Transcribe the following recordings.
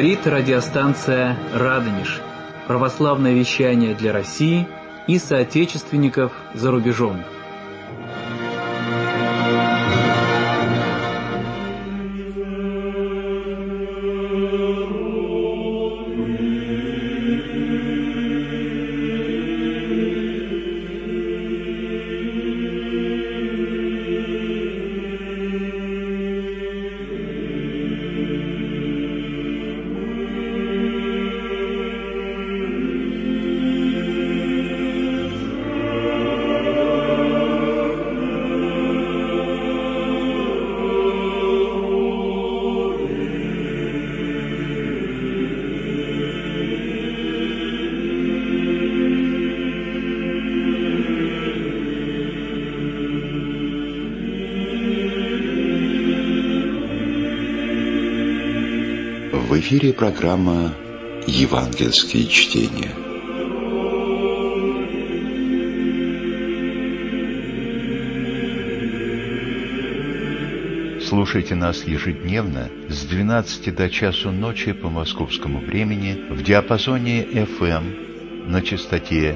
Говорит радиостанция «Радонеж». Православное вещание для России и соотечественников за рубежом. В эфире программа «Евангельские чтения». Слушайте нас ежедневно с 12 до часу ночи по московскому времени в диапазоне FM на частоте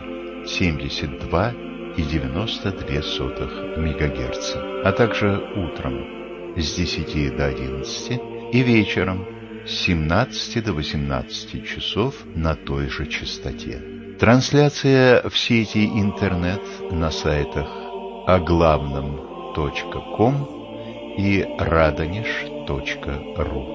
72,92 МГц, а также утром с 10 до 11 и вечером с 17 до 18 часов на той же частоте. Трансляция в сети интернет на сайтах оглавном.ком и radonеж.ру.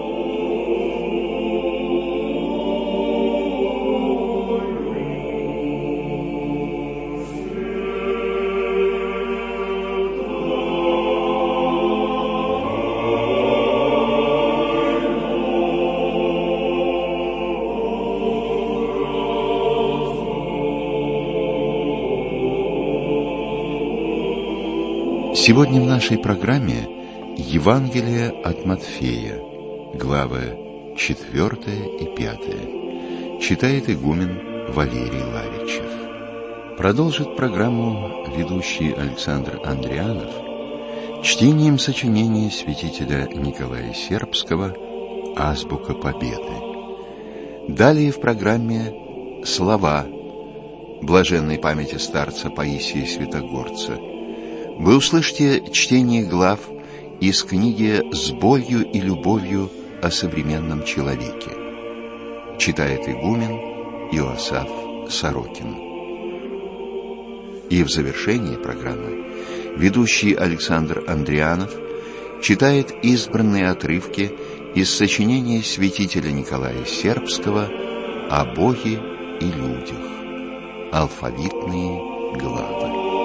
Сегодня в нашей программе Евангелие от Матфея, главы 4 и 5. Читает игумен Валерий Ларичев. Продолжит программу ведущий Александр Андрианов чтением сочинения святителя Николая Сербского «Азбука Победы». Далее в программе слова блаженной памяти старца Паисия Святогорца. Вы услышите чтение глав из книги «С болью и любовью о современном человеке». Читает игумен Иосаф Сорокин. И в завершении программы ведущий Александр Андрианов читает избранные отрывки из сочинения святителя Николая Сербского о Боге и людях. Алфавитные главы.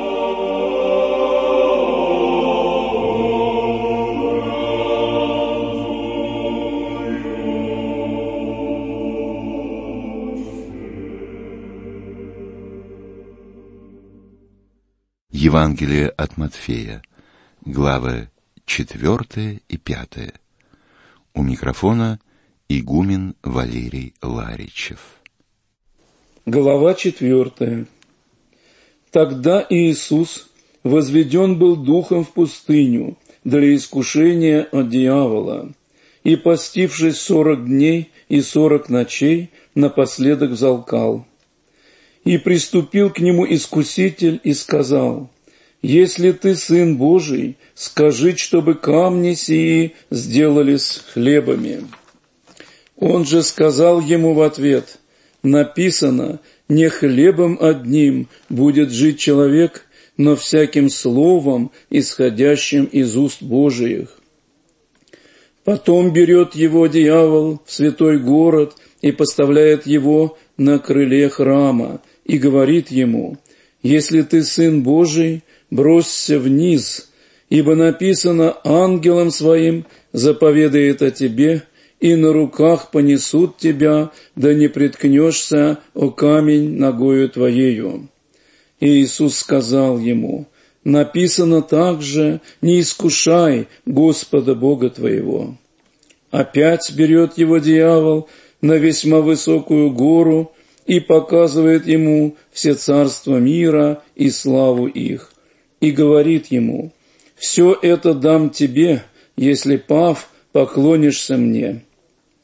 Евангелие от Матфея, главы 4 и 5. У микрофона игумен Валерий Ларичев. Глава 4. Тогда Иисус возведен был духом в пустыню для искушения от дьявола, и, постившись 40 дней и 40 ночей, напоследок взалкал. И приступил к нему искуситель и сказал: «Если ты Сын Божий, скажи, чтобы камни сии сделались хлебами». Он же сказал ему в ответ: «Написано, не хлебом одним будет жить человек, но всяким словом, исходящим из уст Божиих». Потом берет его дьявол в святой город и поставляет его на крыле храма, и говорит ему: «Если ты Сын Божий, бросься вниз, ибо написано: ангелам своим заповедает о тебе, и на руках понесут тебя, да не приткнешься о камень ногою твоею». И Иисус сказал ему: «Написано также: не искушай Господа Бога твоего». Опять берет его дьявол на весьма высокую гору и показывает ему все царства мира и славу их, и говорит ему: «Все это дам тебе, если, пав, поклонишься мне».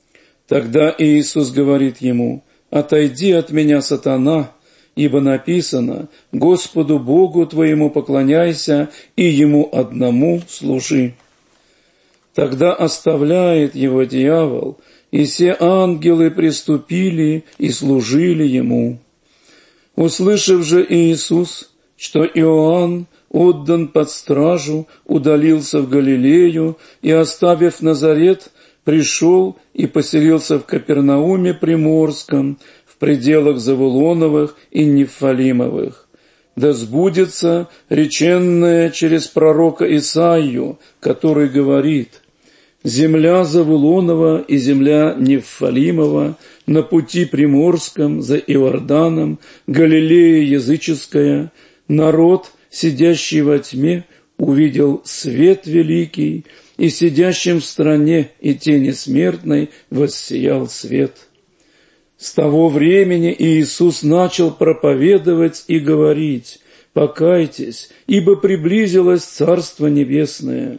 Тогда Иисус говорит ему: «Отойди от меня, сатана, ибо написано: Господу Богу твоему поклоняйся и Ему одному служи». Тогда оставляет его дьявол, и все ангелы приступили и служили ему. Услышав же Иисус, что Иоанн отдан под стражу, удалился в Галилею и, оставив Назарет, пришел и поселился в Капернауме Приморском, в пределах Завулоновых и Нефалимовых. Да сбудется реченное через пророка Исаию, который говорит: «Земля Завулонова и земля Нефалимова на пути Приморском за Иорданом, Галилея языческая, народ, сидящий во тьме, увидел свет великий, и сидящим в стране и тени смертной воссиял свет». С того времени Иисус начал проповедовать и говорить: «Покайтесь, ибо приблизилось Царство Небесное».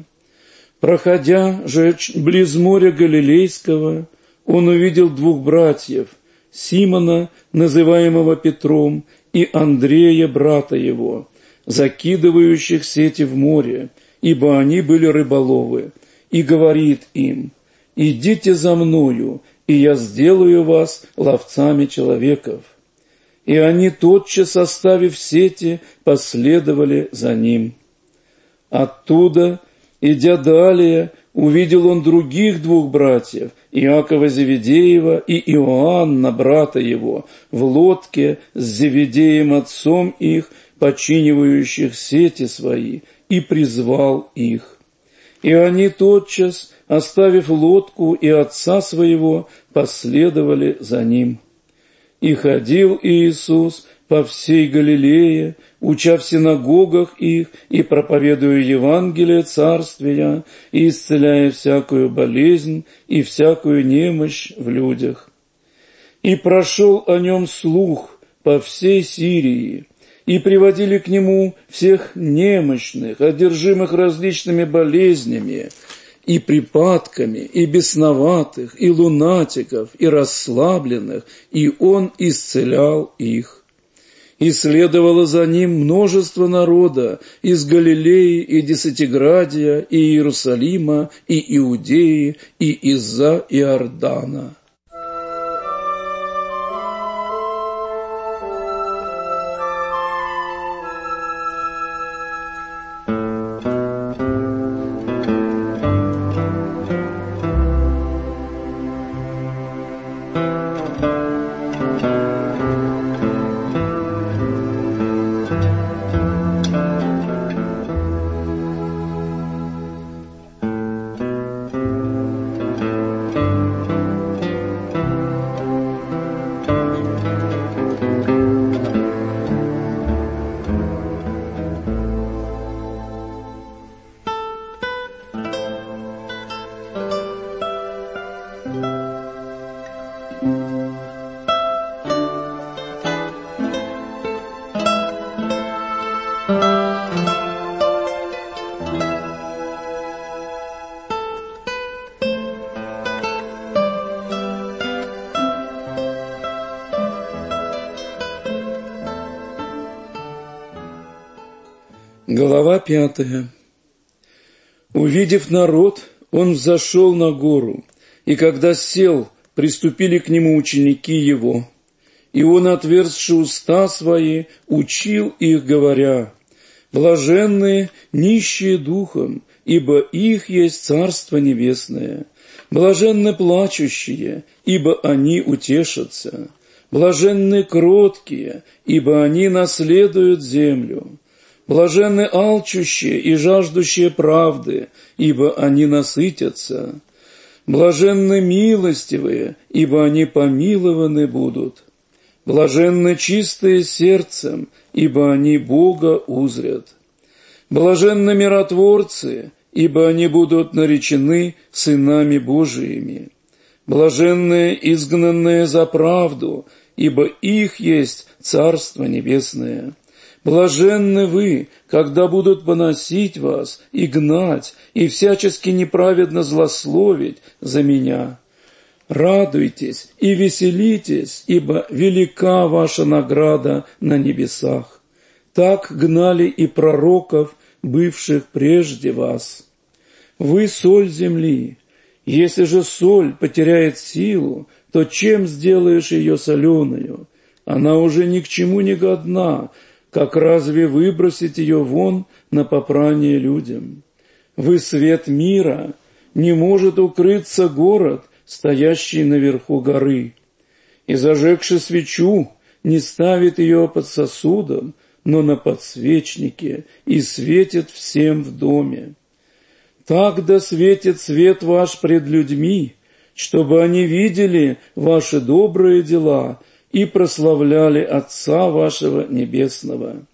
Проходя же близ моря Галилейского, он увидел двух братьев, Симона, называемого Петром, и Андрея, брата его, закидывающих сети в море, ибо они были рыболовы, и говорит им: «Идите за мною, и я сделаю вас ловцами человеков». И они, тотчас оставив сети, последовали за ним. Оттуда, идя далее, увидел он других двух братьев, Иакова Зеведеева и Иоанна, брата его, в лодке с Зеведеем отцом их, починивающих сети свои, и призвал их. И они тотчас, оставив лодку и отца своего, последовали за ним. И ходил Иисус по всей Галилее, уча в синагогах их и проповедуя Евангелие Царствия, и исцеляя всякую болезнь и всякую немощь в людях. И прошел о нем слух по всей Сирии, и приводили к нему всех немощных, одержимых различными болезнями, и припадками, и бесноватых, и лунатиков, и расслабленных, и он исцелял их. И следовало за ним множество народа из Галилеи и Десятиградия, и Иерусалима, и Иудеи, и из-за Иордана. Глава 5. Увидев народ, он взошел на гору, и когда сел, приступили к нему ученики его. И он, отверзши уста свои, учил их, говоря: «Блаженные нищие духом, ибо их есть Царство Небесное. Блаженны плачущие, ибо они утешатся. Блаженны кроткие, ибо они наследуют землю. Блаженны алчущие и жаждущие правды, ибо они насытятся. Блаженны милостивые, ибо они помилованы будут. Блаженны чистые сердцем, ибо они Бога узрят. Блаженны миротворцы, ибо они будут наречены сынами Божиими. Блаженные изгнанные за правду, ибо их есть Царство Небесное. Блаженны вы, когда будут поносить вас и гнать, и всячески неправедно злословить за меня. Радуйтесь и веселитесь, ибо велика ваша награда на небесах. Так гнали и пророков, бывших прежде вас. Вы соль земли. Если же соль потеряет силу, то чем сделаешь ее соленую? Она уже ни к чему не годна, как разве выбросить ее вон на попрание людям? Вы свет мира, не может укрыться город, стоящий наверху горы. И зажегши свечу, не ставит ее под сосудом, но на подсвечнике, и светит всем в доме. Так да светит свет ваш пред людьми, чтобы они видели ваши добрые дела и прославляли Отца вашего Небесного.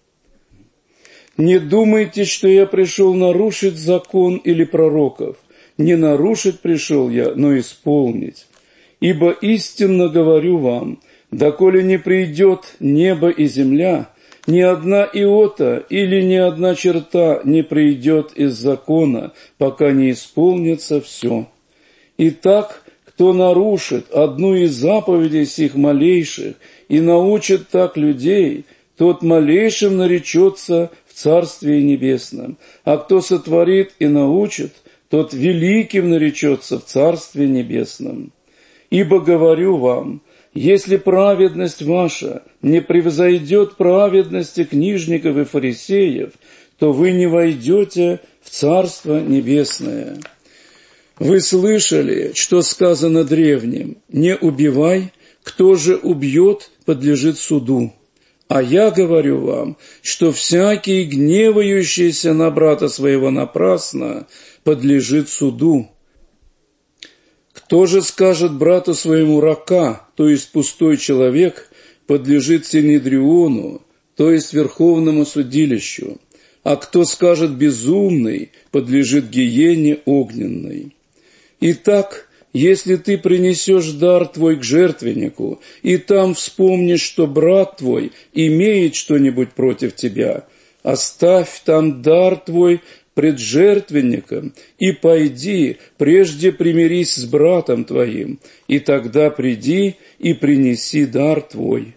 Не думайте, что я пришел нарушить закон или пророков. Не нарушить пришел я, но исполнить. Ибо истинно говорю вам, доколе не придет небо и земля, ни одна иота или ни одна черта не придет из закона, пока не исполнится все. Итак, кто нарушит одну из заповедей сих малейших и научит так людей, тот малейшим наречется в Царстве Небесном, а кто сотворит и научит, тот великим наречется в Царстве Небесном. Ибо говорю вам, если праведность ваша не превзойдет праведности книжников и фарисеев, то вы не войдете в Царство Небесное. Вы слышали, что сказано древним: «Не убивай, кто же убьет, подлежит суду». А я говорю вам, что всякий, гневающийся на брата своего напрасно, подлежит суду. Кто же скажет брату своему рака, то есть пустой человек, подлежит Синедриону, то есть Верховному судилищу, а кто скажет безумный, подлежит гиене огненной. Итак, если ты принесешь дар твой к жертвеннику, и там вспомнишь, что брат твой имеет что-нибудь против тебя, оставь там дар твой пред жертвенником, и пойди, прежде примирись с братом твоим, и тогда приди и принеси дар твой.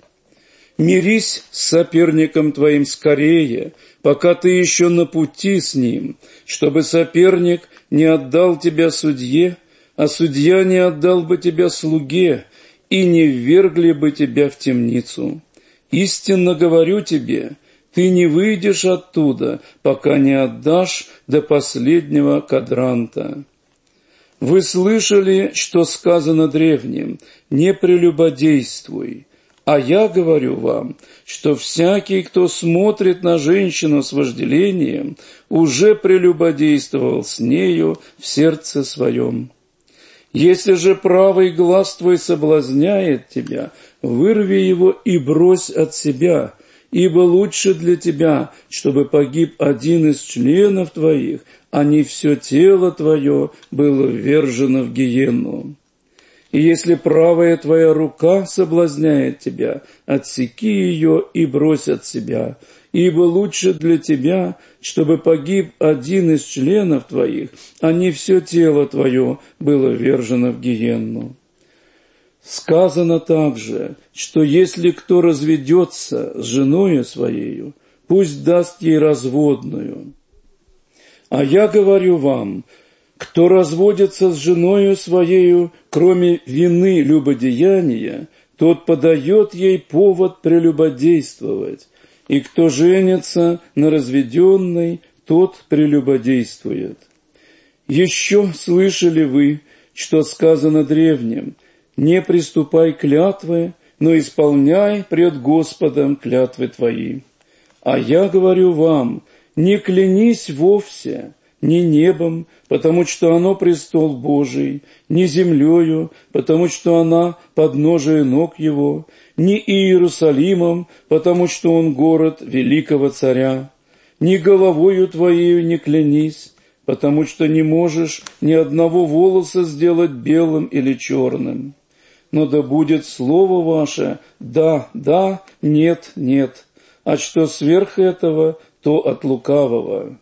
Мирись с соперником твоим скорее, пока ты еще на пути с ним, чтобы соперник не отдал тебя судье, а судья не отдал бы тебя слуге, и не ввергли бы тебя в темницу. Истинно говорю тебе, ты не выйдешь оттуда, пока не отдашь до последнего кадранта. Вы слышали, что сказано древним: «Не прелюбодействуй». А я говорю вам, что всякий, кто смотрит на женщину с вожделением, уже прелюбодействовал с нею в сердце своем. Если же правый глаз твой соблазняет тебя, вырви его и брось от себя, ибо лучше для тебя, чтобы погиб один из членов твоих, а не все тело твое было ввержено в гиенну. И если правая твоя рука соблазняет тебя, отсеки ее и брось от себя, ибо лучше для тебя, чтобы погиб один из членов твоих, а не все тело твое было ввержено в гиенну. Сказано также, что если кто разведется с женою своею, пусть даст ей разводную. А я говорю вам, кто разводится с женою своею, кроме вины любодеяния, тот подает ей повод прелюбодействовать, и кто женится на разведенной, тот прелюбодействует. Еще слышали вы, что сказано древним: «Не приступай клятвы, но исполняй пред Господом клятвы твои». А я говорю вам, не клянись вовсе, ни небом, потому что оно престол Божий, ни землею, потому что она подножие ног его, ни Иерусалимом, потому что он город великого царя, ни головою твоею не клянись, потому что не можешь ни одного волоса сделать белым или черным. Но да будет слово ваше «да, да, нет, нет», а что сверх этого, то от лукавого.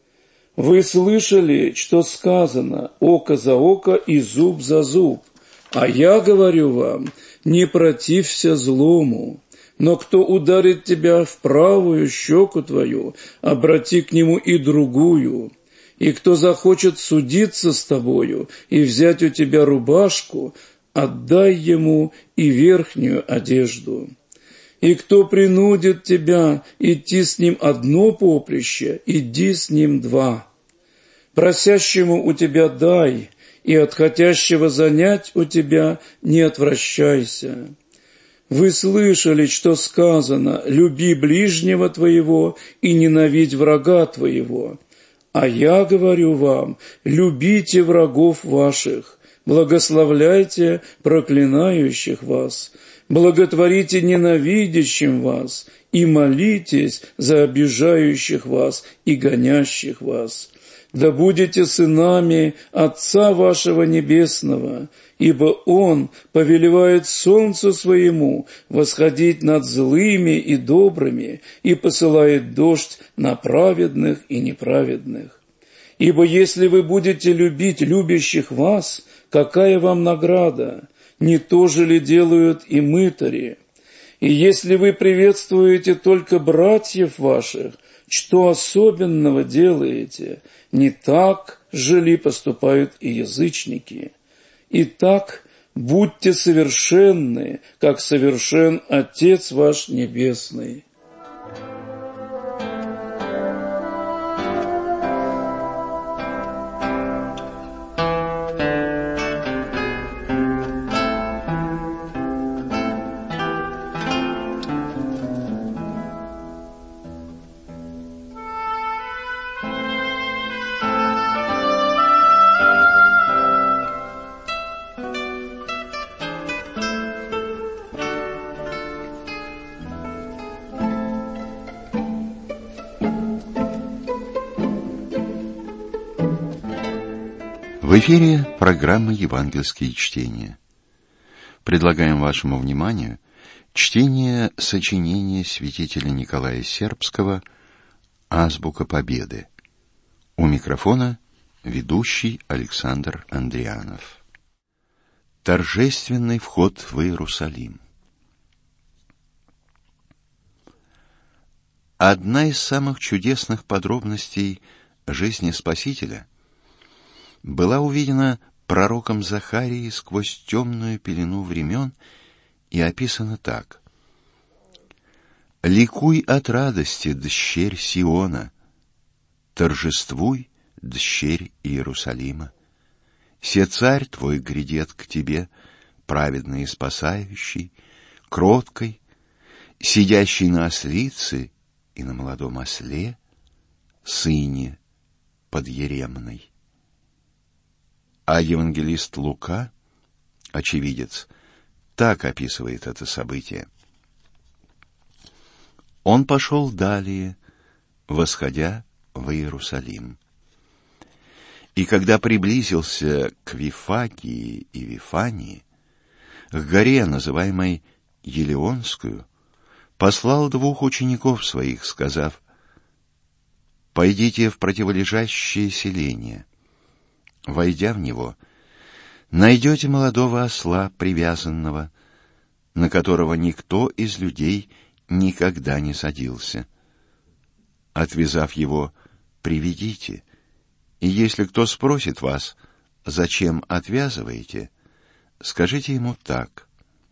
Вы слышали, что сказано «око за око и зуб за зуб», А я говорю вам, не протився злому, но кто ударит тебя в правую щеку твою, обрати к нему и другую. И кто захочет судиться с тобою и взять у тебя рубашку, отдай ему и верхнюю одежду. И кто принудит тебя идти с ним одно поприще, иди с ним два. Просящему у тебя дай, и от хотящего занять у тебя не отвращайся. Вы слышали, что сказано: люби ближнего твоего и ненавидь врага твоего. А я говорю вам, любите врагов ваших, благословляйте проклинающих вас, благотворите ненавидящим вас и молитесь за обижающих вас и гонящих вас. Да будете сынами Отца вашего Небесного, ибо Он повелевает солнцу своему восходить над злыми и добрыми и посылает дождь на праведных и неправедных. Ибо если вы будете любить любящих вас, какая вам награда? Не то же ли делают и мытари? И если вы приветствуете только братьев ваших, что особенного делаете? Не так же ли поступают и язычники? Итак, будьте совершенны, как совершен Отец ваш Небесный. В эфире программа «Евангельские чтения». Предлагаем вашему вниманию чтение сочинения святителя Николая Сербского «Азбука Победы». У микрофона ведущий Александр Андрианов. Торжественный вход в Иерусалим. Одна из самых чудесных подробностей жизни Спасителя была увидена пророком Захарией сквозь темную пелену времен и описана так: «Ликуй от радости, дщерь Сиона, торжествуй, дщерь Иерусалима. Се царь твой грядет к тебе, праведный и спасающий, кроткой, сидящий на ослице и на молодом осле, сыне подъеремной». А евангелист Лука, очевидец, так описывает это событие. Он пошел далее, восходя в Иерусалим. И когда приблизился к Вифагии и Вифании, к горе, называемой Елеонскую, послал двух учеников своих, сказав: «Пойдите в противолежащее селение. Войдя в него, найдете молодого осла привязанного, на которого никто из людей никогда не садился. Отвязав его, приведите, и если кто спросит вас, зачем отвязываете, скажите ему так: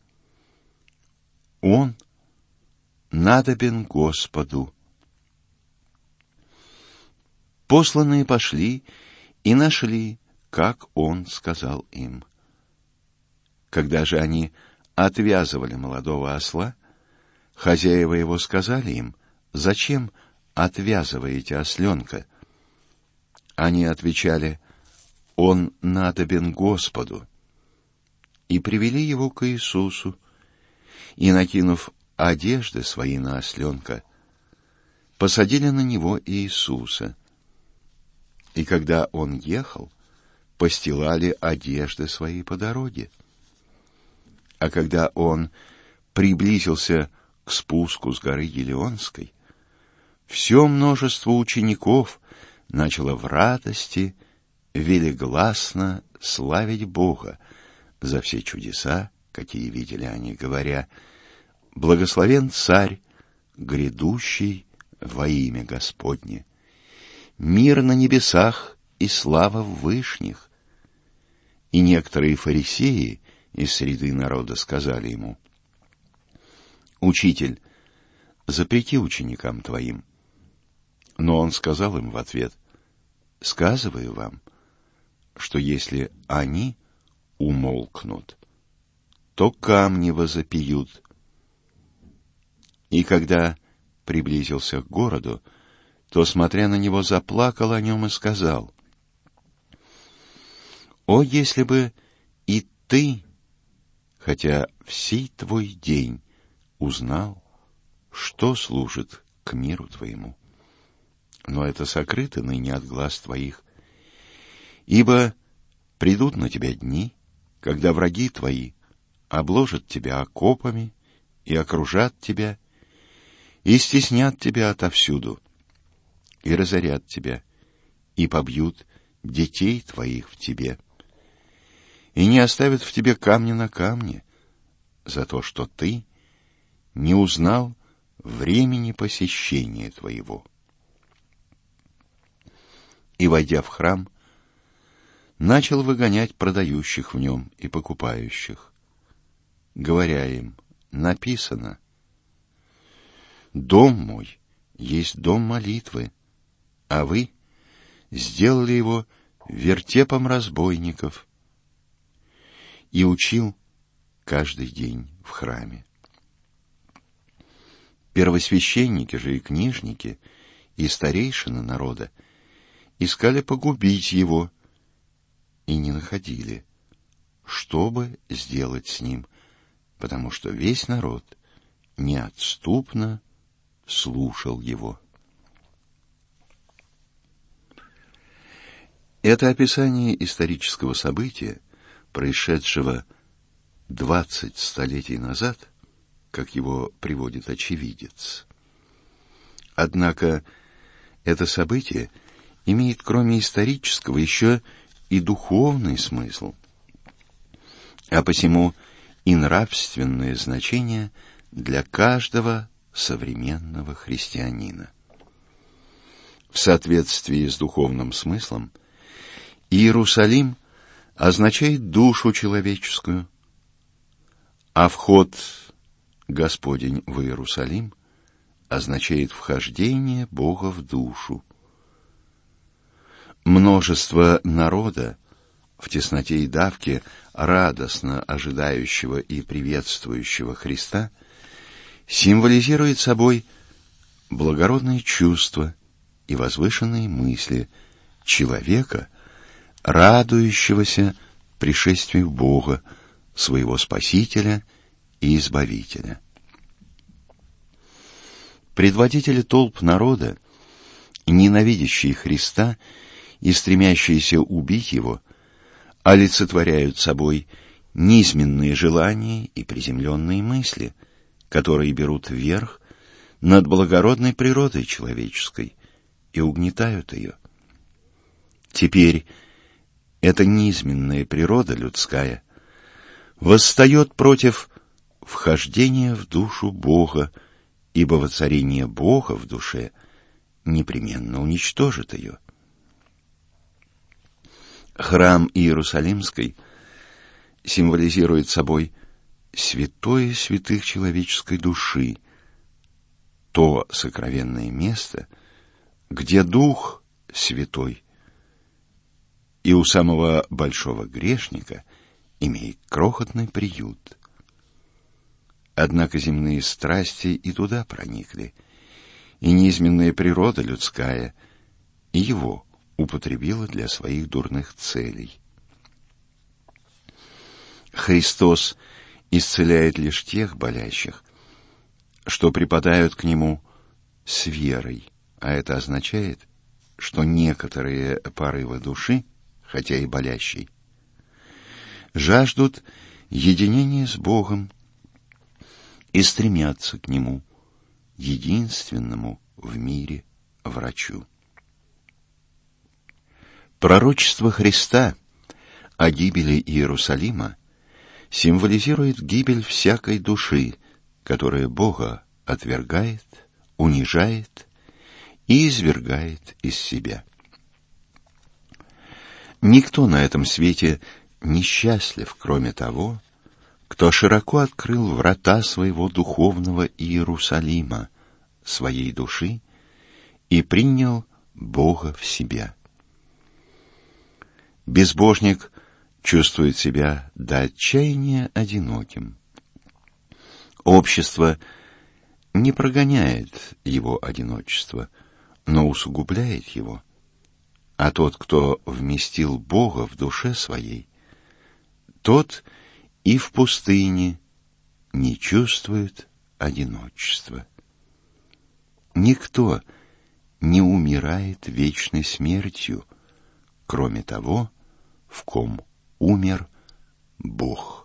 он надобен Господу». Посланные пошли и нашли, как он сказал им. Когда же они отвязывали молодого осла, хозяева его сказали им: «Зачем отвязываете осленка?» Они отвечали: «Он надобен Господу». И привели его к Иисусу, и, накинув одежды свои на осленка, посадили на него Иисуса. И когда он ехал, постилали одежды свои по дороге. А когда он приблизился к спуску с горы Елеонской, все множество учеников начало в радости велигласно славить Бога за все чудеса, какие видели они, говоря: «Благословен Царь, грядущий во имя Господне, мир на небесах и слава в вышних». И некоторые фарисеи из среды народа сказали ему: «Учитель, запрети ученикам твоим». Но он сказал им в ответ: «Сказываю вам, что если они умолкнут, то камни возопьют». И когда приблизился к городу, то, смотря на него, заплакал о нем и сказал: «О, если бы и ты, хотя всей твой день, узнал, что служит к миру твоему. Но это сокрыто ныне от глаз твоих. Ибо придут на тебя дни, когда враги твои обложат тебя окопами и окружат тебя, и стеснят тебя отовсюду, и разорят тебя, и побьют детей твоих в тебе, и не оставят в тебе камня на камне, за то, что ты не узнал времени посещения твоего». И, войдя в храм, начал выгонять продающих в нем и покупающих, говоря им: «Написано: дом мой есть дом молитвы, а вы сделали его вертепом разбойников». И учил каждый день в храме. Первосвященники же и книжники и старейшины народа искали погубить его и не находили, чтобы сделать с ним, потому что весь народ неотступно слушал его. Это описание исторического события, происшедшего 20 столетий назад, как его приводит очевидец. Однако это событие имеет, кроме исторического, еще и духовный смысл, а посему и нравственное значение для каждого современного христианина. В соответствии с духовным смыслом Иерусалим означает душу человеческую, а вход Господень в Иерусалим означает вхождение Бога в душу. Множество народа в тесноте и давке, радостно ожидающего и приветствующего Христа, символизирует собой благородные чувства и возвышенные мысли человека, радующегося пришествию Бога, своего Спасителя и Избавителя. Предводители толп народа, ненавидящие Христа и стремящиеся убить его, олицетворяют собой низменные желания и приземленные мысли, которые берут верх над благородной природой человеческой и угнетают ее. Теперь эта низменная природа людская восстает против вхождения в душу Бога, ибо воцарение Бога в душе непременно уничтожит ее. Храм Иерусалимский символизирует собой святое святых человеческой души, то сокровенное место, где Дух Святой и у самого большого грешника имеет крохотный приют. Однако земные страсти и туда проникли, и низменная природа людская и его употребила для своих дурных целей. Христос исцеляет лишь тех болящих, что припадают к Нему с верой, а это означает, что некоторые порывы души, хотя и болящей, жаждут единения с Богом и стремятся к Нему, единственному в мире врачу. Пророчество Христа о гибели Иерусалима символизирует гибель всякой души, которая Бога отвергает, унижает и извергает из себя. Никто на этом свете не счастлив, кроме того, кто широко открыл врата своего духовного Иерусалима, своей души, и принял Бога в себя. Безбожник чувствует себя до отчаяния одиноким. Общество не прогоняет его одиночество, но усугубляет его. А тот, кто вместил Бога в душе своей, тот и в пустыне не чувствует одиночества. Никто не умирает вечной смертью, кроме того, в ком умер Бог.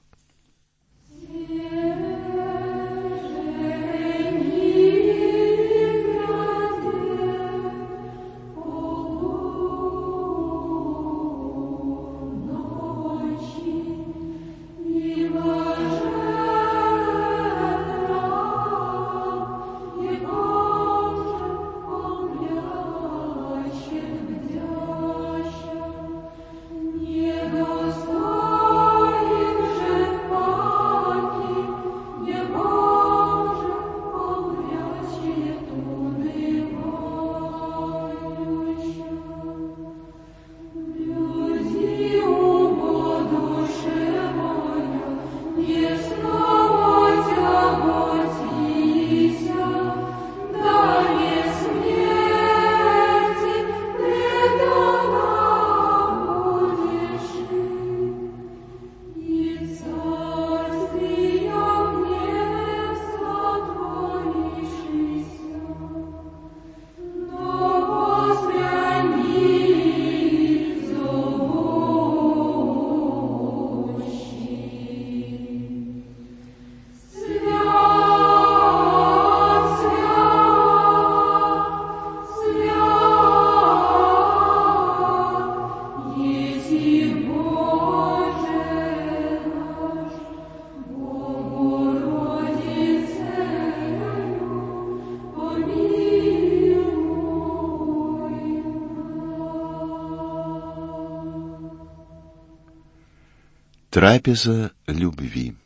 Трапеза любви.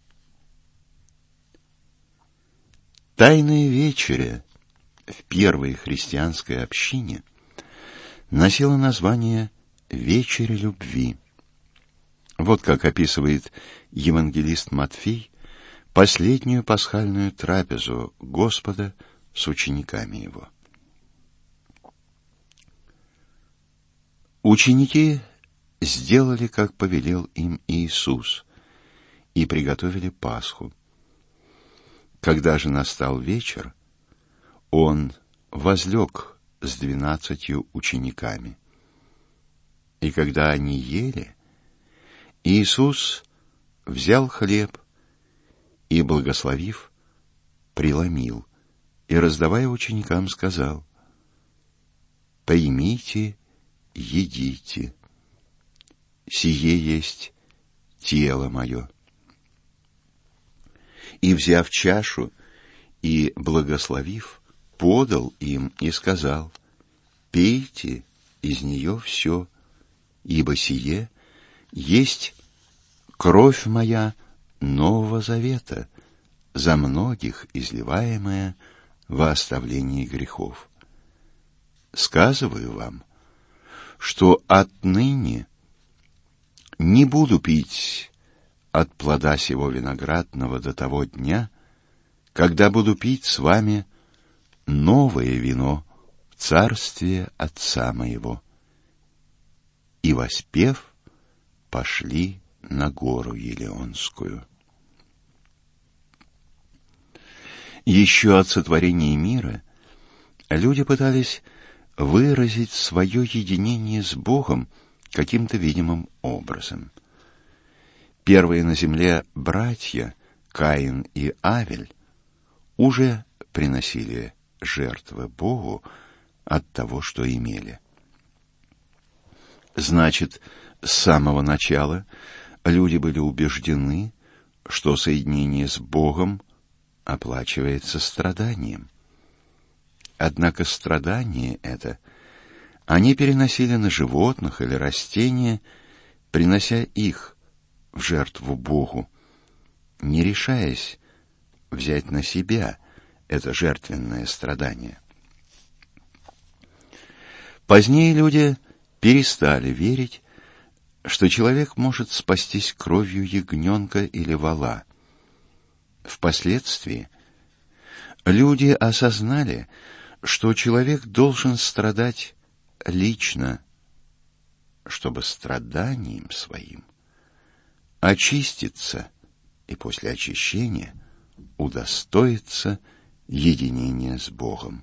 Тайная вечеря в первой христианской общине носила название «Вечеря любви». Вот как описывает евангелист Матфей последнюю пасхальную трапезу Господа с учениками Его. Ученики сделали, как повелел им Иисус, и приготовили Пасху. Когда же настал вечер, Он возлег с 12 учениками. И когда они ели, Иисус взял хлеб и, благословив, преломил, и, раздавая ученикам, сказал: «Примите, едите, сие есть тело мое». И, взяв чашу и благословив, подал им и сказал: «Пейте из нее все, ибо сие есть кровь моя Нового Завета, за многих изливаемая во оставлении грехов. Сказываю вам, что отныне не буду пить от плода сего виноградного до того дня, когда буду пить с вами новое вино в царстве Отца моего». И, воспев, пошли на гору Елеонскую. Еще от сотворения мира люди пытались выразить свое единение с Богом каким-то видимым образом. Первые на земле братья, Каин и Авель, уже приносили жертвы Богу от того, что имели. Значит, с самого начала люди были убеждены, что соединение с Богом оплачивается страданием. Однако страдание это они переносили на животных или растения, принося их в жертву Богу, не решаясь взять на себя это жертвенное страдание. Позднее люди перестали верить, что человек может спастись кровью ягненка или вола. Впоследствии люди осознали, что человек должен страдать лично, чтобы страданием своим очиститься и после очищения удостоиться единения с Богом.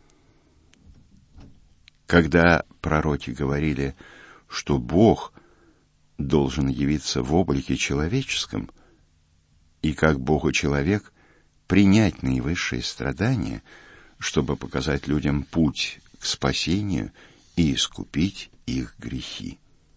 Когда пророки говорили, что Бог должен явиться в облике человеческом, и как Богу-человек принять наивысшие страдания, чтобы показать людям путь к спасению и искупить их грехи.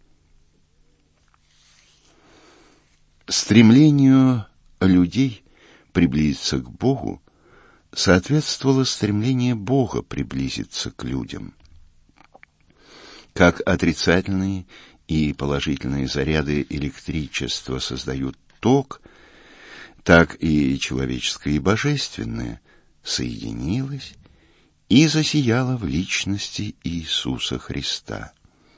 Стремлению людей приблизиться к Богу соответствовало стремление Бога приблизиться к людям. Как отрицательные и положительные заряды электричества создают ток, так и человеческое и божественное соединилось и засияло в личности Иисуса Христа.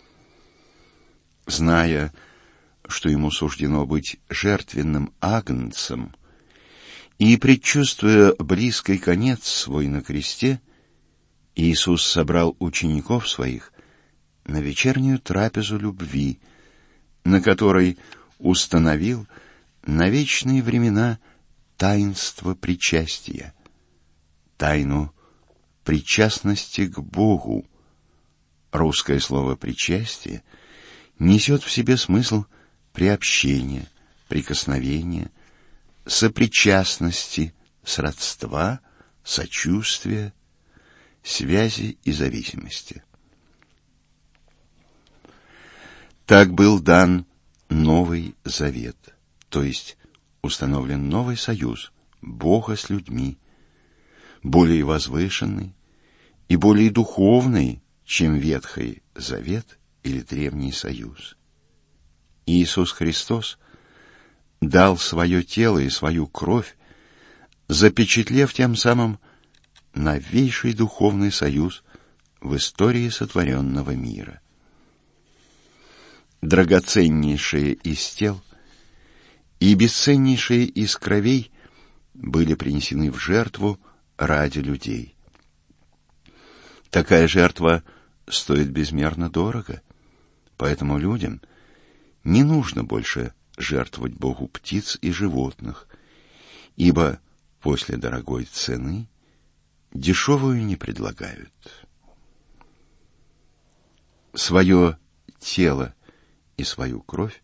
Зная, что ему суждено быть жертвенным агнцем, и предчувствуя близкий конец свой на кресте, Иисус собрал учеников своих на вечернюю трапезу любви, на которой установил на вечные времена таинство причастия, тайну причастности к Богу. Русское слово «причастие» несет в себе смысл приобщения, прикосновения, сопричастности, сродства, сочувствия, связи и зависимости. Так был дан Новый Завет, то есть установлен новый союз Бога с людьми, более возвышенный и более духовный, чем Ветхий Завет или Древний Союз. Иисус Христос дал свое тело и свою кровь, запечатлев тем самым новейший духовный союз в истории сотворенного мира. Драгоценнейшие из тел и бесценнейшие из кровей были принесены в жертву ради людей. Такая жертва стоит безмерно дорого, поэтому людям не нужно больше жертвовать Богу птиц и животных, ибо после дорогой цены дешевую не предлагают. Свое тело и свою кровь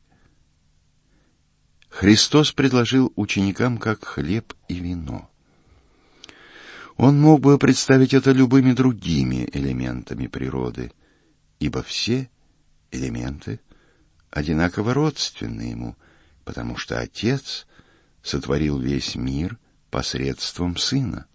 Христос предложил ученикам как хлеб и вино. Он мог бы представить это любыми другими элементами природы, ибо все элементы одинаково родственны ему, потому что Отец сотворил весь мир посредством Сына.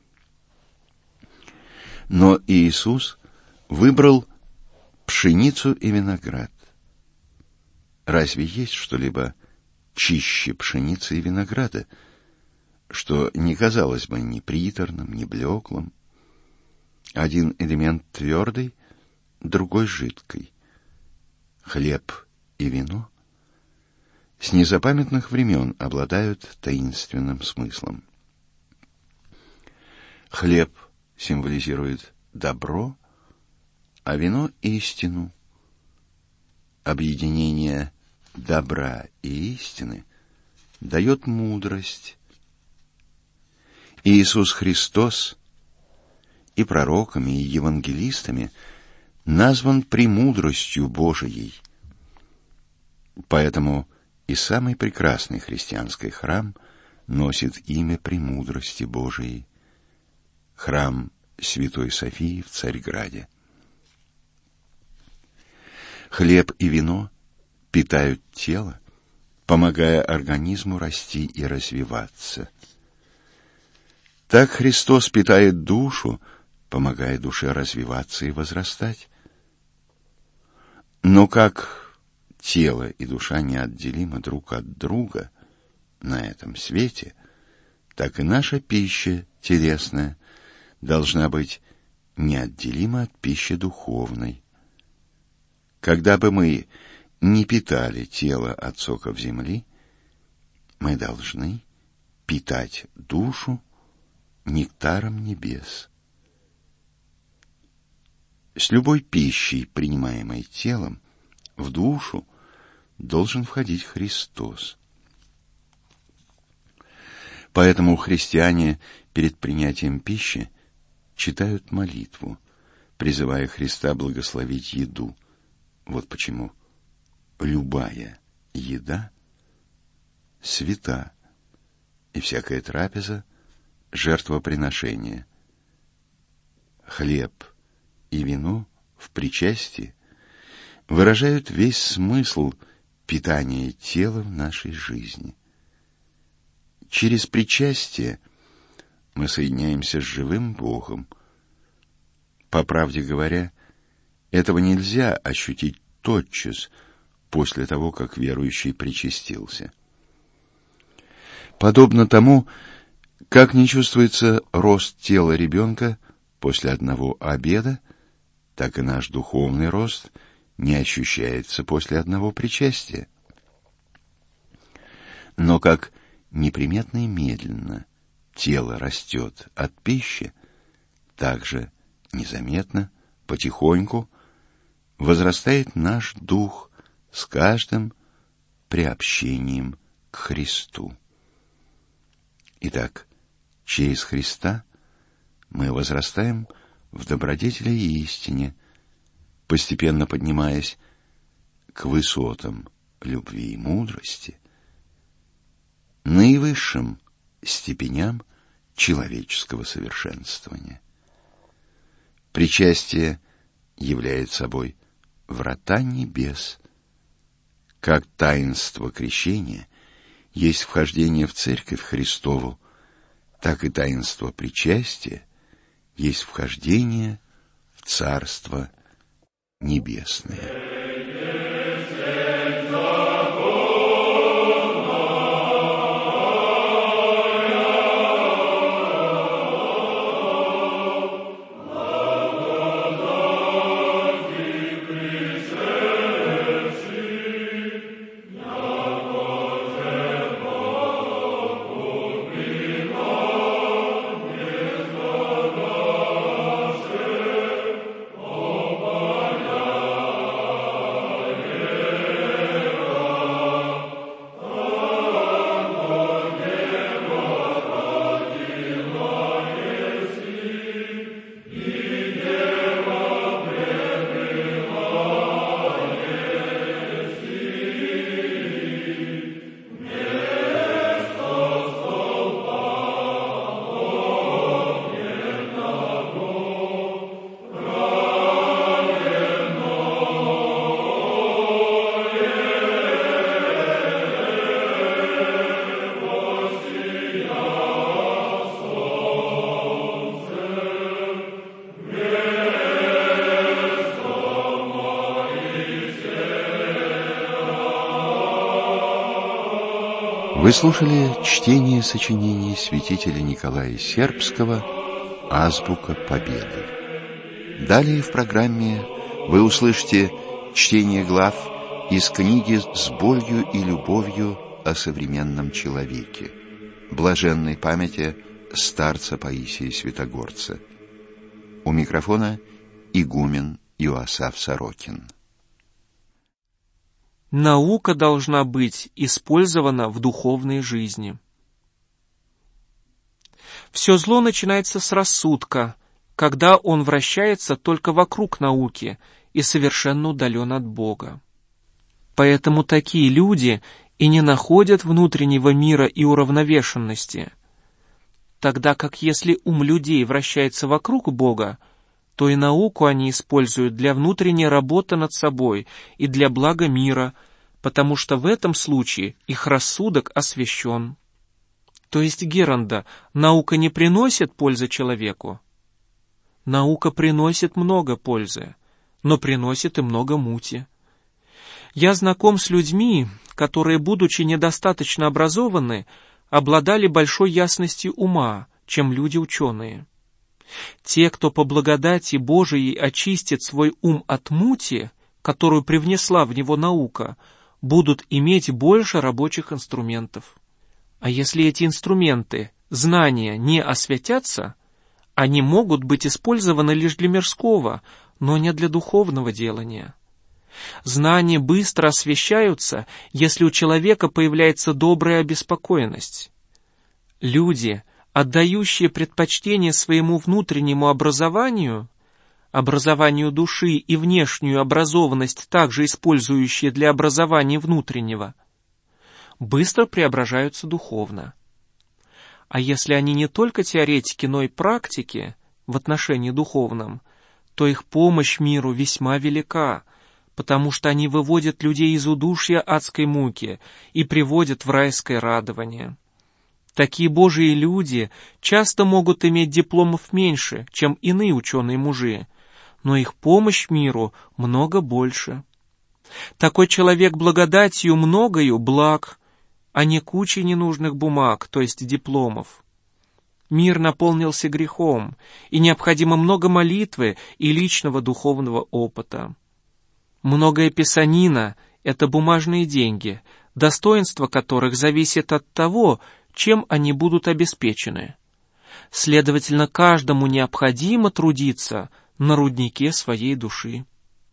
Но Иисус выбрал пшеницу и виноград. Разве есть что-либо чище пшеницы и винограда, что не казалось бы ни приторным, ни блеклым? Один элемент твердый, другой жидкий. Хлеб и вино с незапамятных времен обладают таинственным смыслом. Хлеб символизирует добро, а вино — истину. Объединение добра и истины дает мудрость. Иисус Христос и пророками, и евангелистами назван премудростью Божией. Поэтому и самый прекрасный христианский храм носит имя премудрости Божией. Храм Святой Софии в Царьграде. Хлеб и вино питают тело помогая организму расти и развиваться. Так Христос питает душу, помогая душе развиваться и возрастать. Но как тело и душа неотделимы друг от друга на этом свете, так и наша пища телесная должна быть неотделима от пищи духовной. Когда бы мы не питали тело от соков земли, мы должны питать душу нектаром небес. С любой пищей, принимаемой телом, в душу должен входить Христос. Поэтому христиане перед принятием пищи читают молитву, призывая Христа благословить еду. Вот почему любая еда свята, и всякая трапеза — жертвоприношение. Хлеб и вино в причастии выражают весь смысл питания тела в нашей жизни. Через причастие мы соединяемся с живым Богом. По правде говоря, этого нельзя ощутить тотчас после того, как верующий причастился. Подобно тому, как не чувствуется рост тела ребенка после одного обеда, так и наш духовный рост не ощущается после одного причастия. Но как неприметно и медленно тело растет от пищи, так же незаметно, потихоньку возрастает наш дух с каждым приобщением к Христу. Итак, через Христа мы возрастаем в добродетели и истине, постепенно поднимаясь к высотам любви и мудрости, наивысшим степеням человеческого совершенствования. Причастие является собой врата небес, как таинство крещения есть вхождение в Церковь Христову, так и таинство причастия есть вхождение в Царство Небесное. Вы слушали чтение сочинений святителя Николая Сербского «Азбука Победы». Далее в программе вы услышите чтение глав из книги «С болью и любовью о современном человеке» блаженной памяти старца Паисия Святогорца. У микрофона игумен Иоасаф Сорокин. Наука должна быть использована в духовной жизни. Все зло начинается с рассудка, когда он вращается только вокруг науки и совершенно удален от Бога. Поэтому такие люди и не находят внутреннего мира и уравновешенности, тогда как если ум людей вращается вокруг Бога, то и науку они используют для внутренней работы над собой и для блага мира, потому что в этом случае их рассудок освящен. То есть, Геронда, наука не приносит пользы человеку? Наука приносит много пользы, но приносит и много мути. Я знаком с людьми, которые, будучи недостаточно образованы, обладали большой ясностью ума, чем люди-ученые. Те, кто по благодати Божией очистит свой ум от мути, которую привнесла в него наука, будут иметь больше рабочих инструментов. А если эти инструменты, знания, не освятятся, они могут быть использованы лишь для мирского, но не для духовного делания. Знания быстро освящаются, если у человека появляется добрая обеспокоенность. Люди, отдающие предпочтение своему внутреннему образованию души и внешнюю образованность, также использующие для образования внутреннего, быстро преображаются духовно. А если они не только теоретики, но и практики в отношении духовном, то их помощь миру весьма велика, потому что они выводят людей из удушья адской муки и приводят в райское радование. Такие Божьи люди часто могут иметь дипломов меньше, чем иные ученые-мужи, но их помощь миру много больше. Такой человек благодатью многою благ, а не кучей ненужных бумаг, то есть дипломов. Мир наполнился грехом, и необходимо много молитвы и личного духовного опыта. Многое писанина — это бумажные деньги, достоинство которых зависит от того, чем они будут обеспечены. Следовательно, каждому необходимо трудиться на руднике своей души.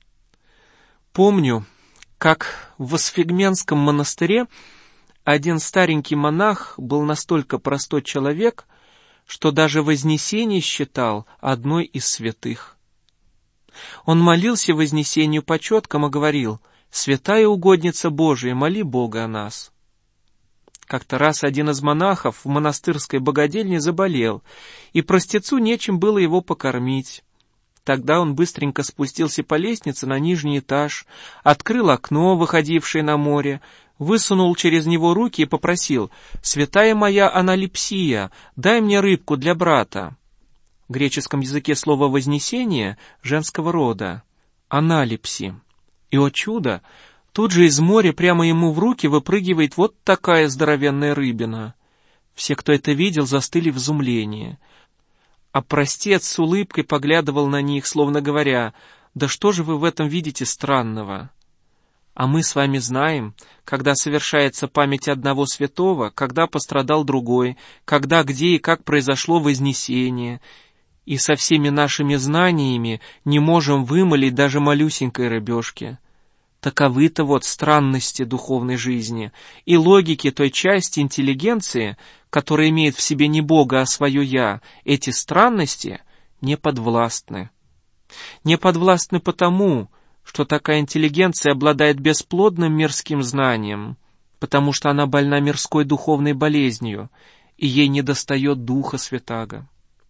Помню, как в Осфигменском монастыре один старенький монах был настолько простой человек, что даже Вознесение считал одной из святых. Он молился Вознесению по четкам и говорил: «Святая угодница Божия, моли Бога о нас». Как-то раз один из монахов в монастырской богадельне заболел, и простецу нечем было его покормить. Тогда он быстренько спустился по лестнице на нижний этаж, открыл окно, выходившее на море, высунул через него руки и попросил: «Святая моя Аналипсия, дай мне рыбку для брата». В греческом языке слово «вознесение» женского рода — «аналипси». И, о чудо, тут же из моря прямо ему в руки выпрыгивает вот такая здоровенная рыбина. Все, кто это видел, застыли в изумлении. А простец с улыбкой поглядывал на них, словно говоря: «Да что же вы в этом видите странного?» А мы с вами знаем, когда совершается память одного святого, когда пострадал другой, когда, где и как произошло вознесение, и со всеми нашими знаниями не можем вымолить даже малюсенькой рыбешки. Таковы-то вот странности духовной жизни и логики той части интеллигенции, которая имеет в себе не Бога, а свое «я». Эти странности не подвластны. Не подвластны потому, что такая интеллигенция обладает бесплодным мирским знанием, потому что она больна мирской духовной болезнью, и ей недостает Духа Святаго.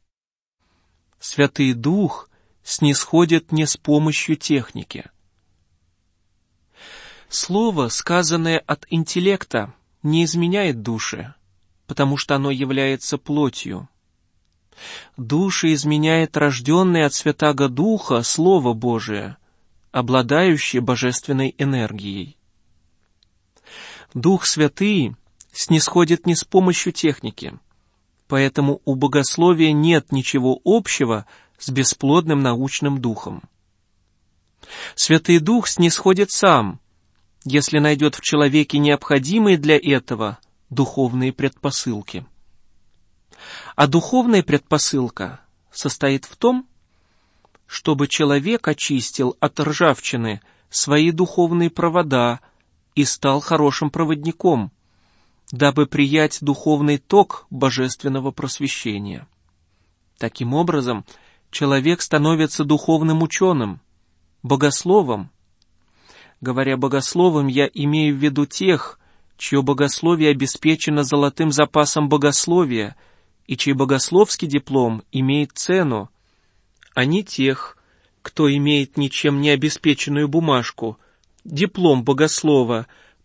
Святый Дух снисходит не с помощью техники. Слово, сказанное от интеллекта, не изменяет душе, потому что оно является плотью. Души изменяет рожденное от Святаго Духа Слово Божие, обладающее божественной энергией. Дух Святый снисходит не с помощью техники, поэтому у богословия нет ничего общего с бесплодным научным духом. Святый Дух снисходит сам, если найдет в человеке необходимые для этого духовные предпосылки. А духовная предпосылка состоит в том, чтобы человек очистил от ржавчины свои духовные провода и стал хорошим проводником, дабы приять духовный ток божественного просвещения. Таким образом, человек становится духовным ученым, богословом. Говоря богословом, я имею в виду тех, чье богословие обеспечено золотым запасом богословия и чей богословский диплом имеет цену, а не тех, кто имеет ничем не обеспеченную бумажку, диплом богослова,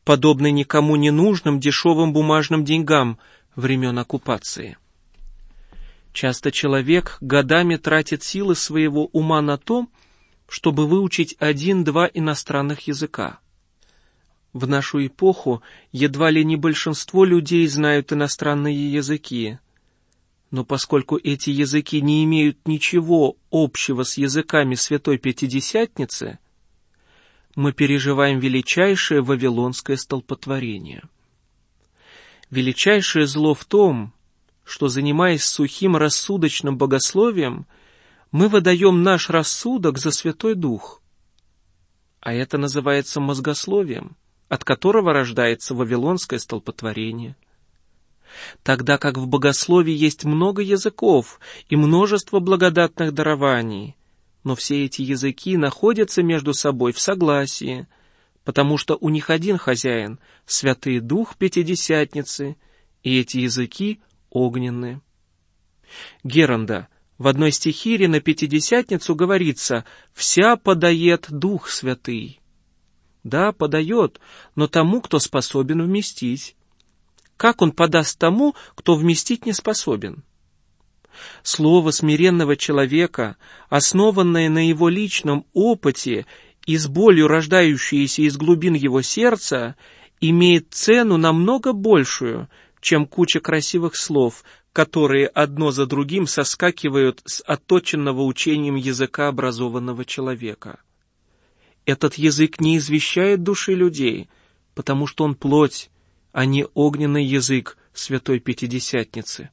подобный никому не нужным дешевым бумажным деньгам времен оккупации. Часто человек годами тратит силы своего ума на то, чтобы выучить 1-2 иностранных языка. В нашу эпоху едва ли не большинство людей знают иностранные языки. Но поскольку эти языки не имеют ничего общего с языками Святой Пятидесятницы, мы переживаем величайшее вавилонское столпотворение. Величайшее зло в том, что, занимаясь сухим рассудочным богословием, мы выдаем наш рассудок за Святой Дух. А это называется мозгословием, от которого рождается вавилонское столпотворение. Тогда как в богословии есть много языков и множество благодатных дарований, но все эти языки находятся между собой в согласии, потому что у них один хозяин — Святый Дух Пятидесятницы, и эти языки огненные. Геронда в одной стихире на Пятидесятницу говорится: «Вся подает Дух Святый». Да, подает, но тому, кто способен вместить. Как он подаст тому, кто вместить не способен? Слово смиренного человека, основанное на его личном опыте и с болью рождающееся из глубин его сердца, имеет цену намного большую, чем куча красивых слов, которые одно за другим соскакивают с отточенного учением языка образованного человека. Этот язык не извещает души людей, потому что он плоть, а не огненный язык Святой Пятидесятницы.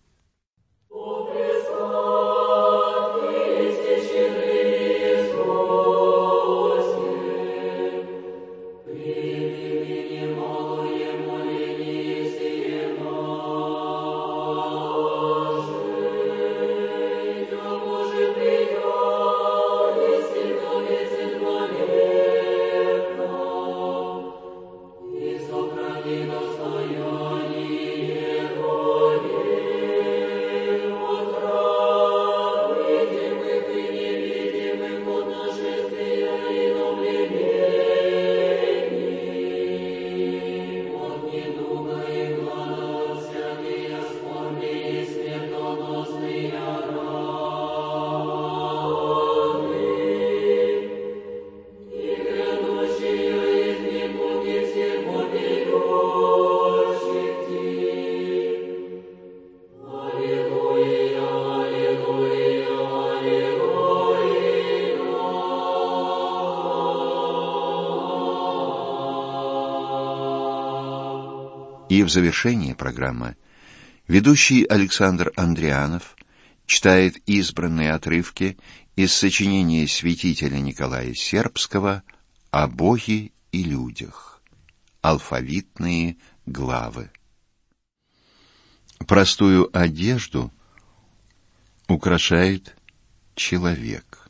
И в завершении программы ведущий Александр Андрианов читает избранные отрывки из сочинения святителя Николая Сербского «О Боге и людях». Алфавитные главы. Простую одежду украшает человек,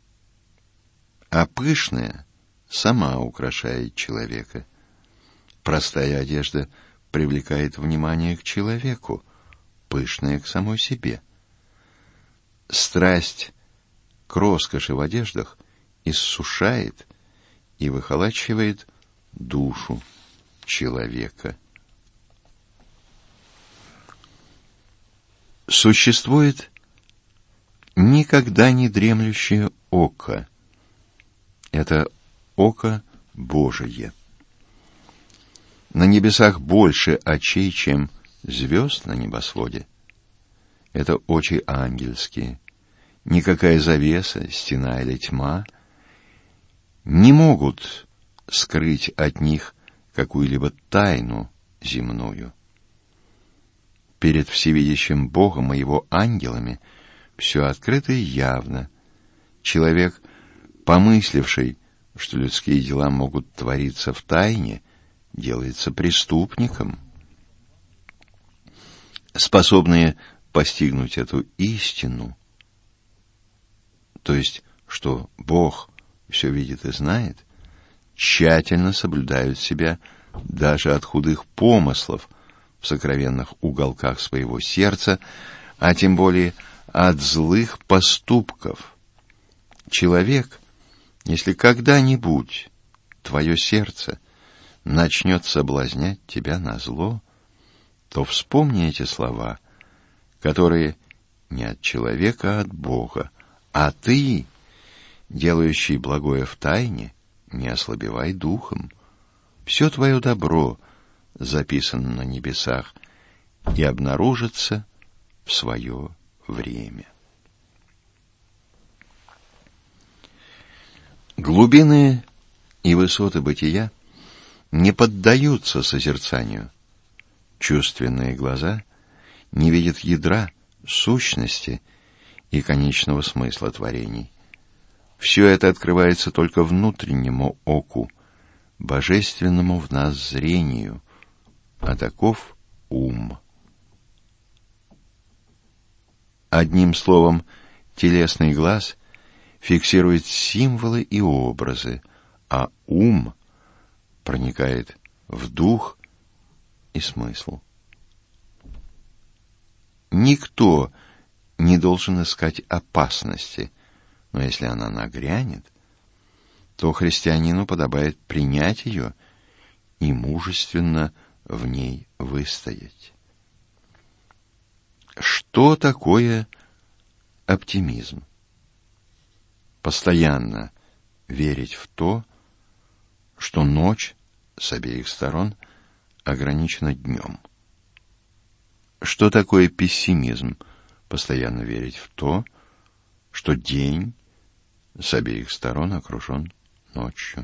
а пышная сама украшает человека. Простая одежда привлекает внимание к человеку, пышная к самой себе. Страсть к роскоши в одеждах иссушает и выхолачивает душу человека. Существует никогда не дремлющее око. Это око Божие. На небесах больше очей, чем звезд на небосводе. Это очи ангельские. Никакая завеса, стена или тьма не могут скрыть от них какую-либо тайну земную. Перед всевидящим Богом и его ангелами все открыто и явно. Человек, помысливший, что людские дела могут твориться в тайне, делается преступником. Способные постигнуть эту истину, то есть, что Бог все видит и знает, тщательно соблюдают себя даже от худых помыслов в сокровенных уголках своего сердца, а тем более от злых поступков. Человек, если когда-нибудь твое сердце начнет соблазнять тебя назло, то вспомни эти слова, которые не от человека, а от Бога, а ты, делающий благое в тайне, не ослабевай духом. Все твое добро записано на небесах и обнаружится в свое время. Глубины и высоты бытия не поддаются созерцанию. Чувственные глаза не видят ядра, сущности и конечного смысла творений. Все это открывается только внутреннему оку, божественному в нас зрению, а таков ум. Одним словом, телесный глаз фиксирует символы и образы, а ум проникает в дух и смысл. Никто не должен искать опасности, но если она нагрянет, то христианину подобает принять ее и мужественно в ней выстоять. Что такое оптимизм? Постоянно верить в то, что ночь с обеих сторон ограничена днем. Что такое пессимизм? Постоянно верить в то, что день с обеих сторон окружен ночью.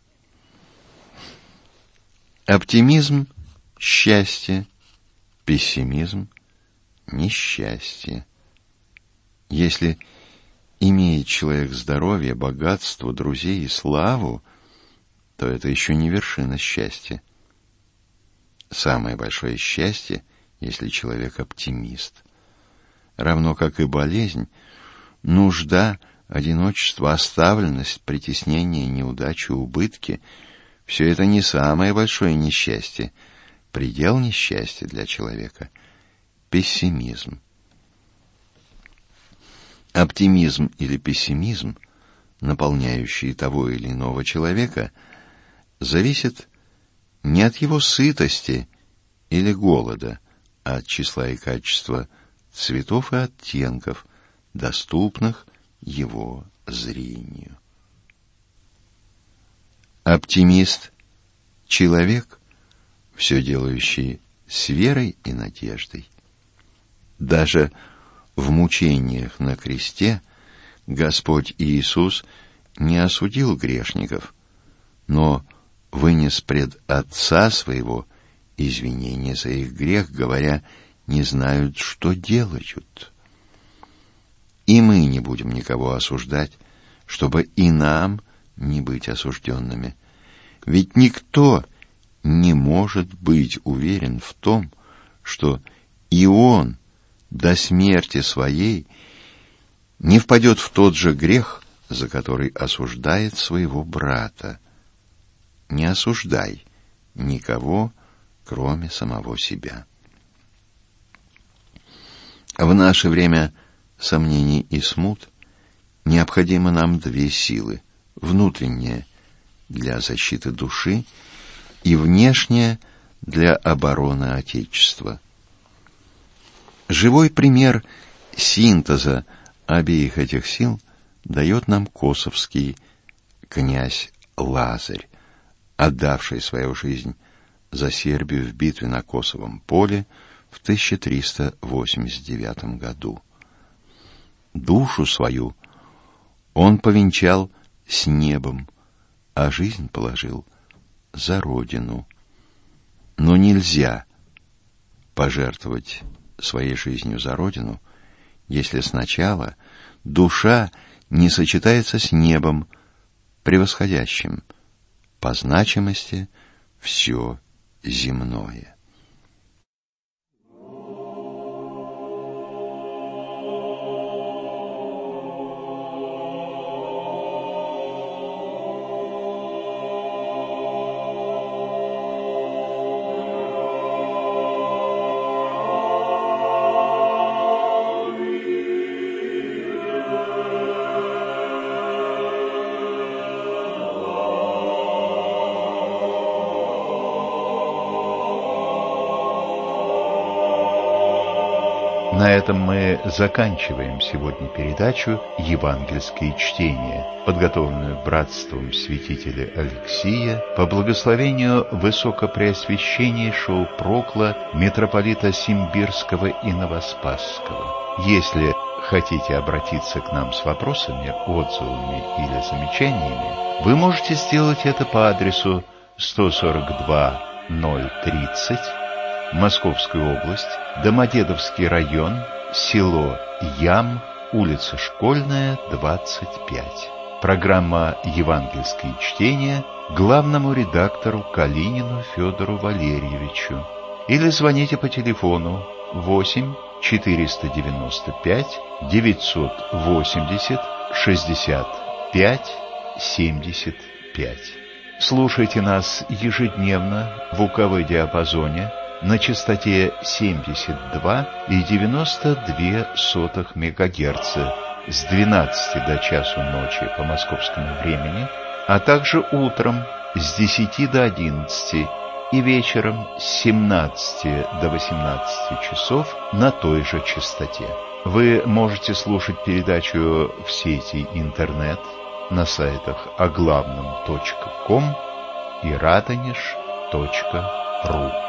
Оптимизм – счастье, пессимизм – несчастье. Если имеет человек здоровье, богатство, друзей и славу, то это еще не вершина счастья. Самое большое счастье, если человек оптимист. Равно как и болезнь, нужда, одиночество, оставленность, притеснение, неудачи, убытки – все это не самое большое несчастье. Предел несчастья для человека – пессимизм. Оптимизм или пессимизм, наполняющие того или иного человека, зависит не от его сытости или голода, а от числа и качества цветов и оттенков, доступных его зрению. Оптимист – человек, все делающий с верой и надеждой. Даже в мучениях на кресте Господь Иисус не осудил грешников, но вынес пред Отца Своего извинения за их грех, говоря, не знают, что делают. И мы не будем никого осуждать, чтобы и нам не быть осужденными. Ведь никто не может быть уверен в том, что и он до смерти своей не впадет в тот же грех, за который осуждает своего брата. Не осуждай никого, кроме самого себя. В наше время сомнений и смут необходимо нам две силы: внутренняя для защиты души и внешняя для обороны Отечества. Живой пример синтеза обеих этих сил дает нам косовский князь Лазарь, отдавший свою жизнь за Сербию в битве на Косовом поле в 1389 году. Душу свою он повенчал с небом, а жизнь положил за родину. Но нельзя пожертвовать своей жизнью за родину, если сначала душа не сочетается с небом, превосходящим по значимости все земное. На этом мы заканчиваем сегодня передачу «Евангельские чтения», подготовленную братством святителя Алексия по благословению высокопреосвященнейшего прокла митрополита Симбирского и Новоспасского. Если хотите обратиться к нам с вопросами, отзывами или замечаниями, вы можете сделать это по адресу 142-030, Московская область, Домодедовский район, село Ям, улица Школьная, 25. Программа «Евангельские чтения» главному редактору Калинину Федору Валерьевичу. Или звоните по телефону 8 495 980 65 75. Слушайте нас ежедневно в УКВ-диапазоне на частоте 72,92 МГц с 12 до часу ночи по московскому времени, а также утром с 10 до 11 и вечером с 17 до 18 часов на той же частоте. Вы можете слушать передачу в сети интернет на сайтах оглавном.ком и радонеж.ру.